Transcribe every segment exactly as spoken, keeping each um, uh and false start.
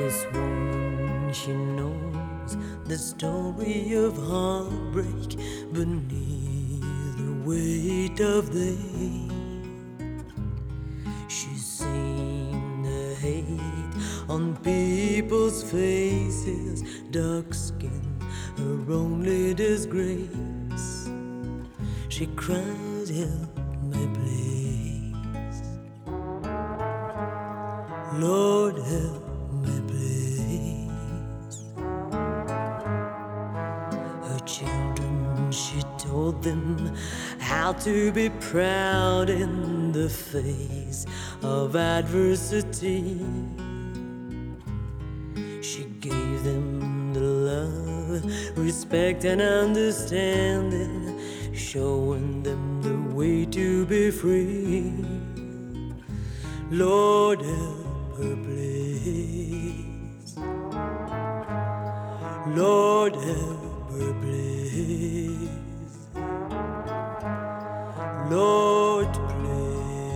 This woman, she knows the story of heartbreak beneath the weight of the hate. She's seen the hate on people's faces, dark skin, her only disgrace. She cries, help me please, Lord help me please. Her children, she told them how to be proud in the face of adversity. She gave them the love, respect and understanding, showing them the way to be free. Lord help her please, Lord help her please, Lord please.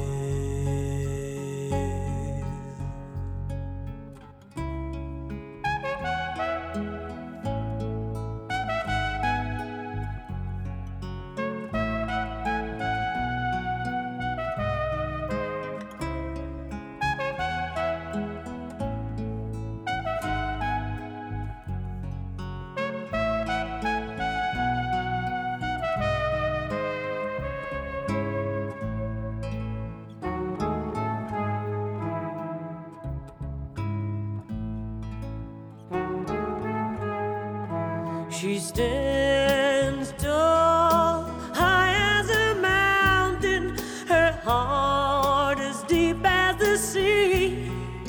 She stands tall, high as a mountain, her heart as deep as the sea.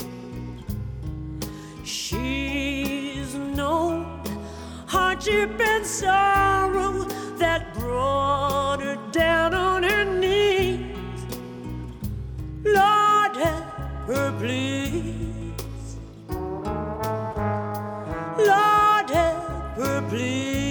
She's known hardship and sorrow that brought her down on her knees. Lord help her please, Lord help her please.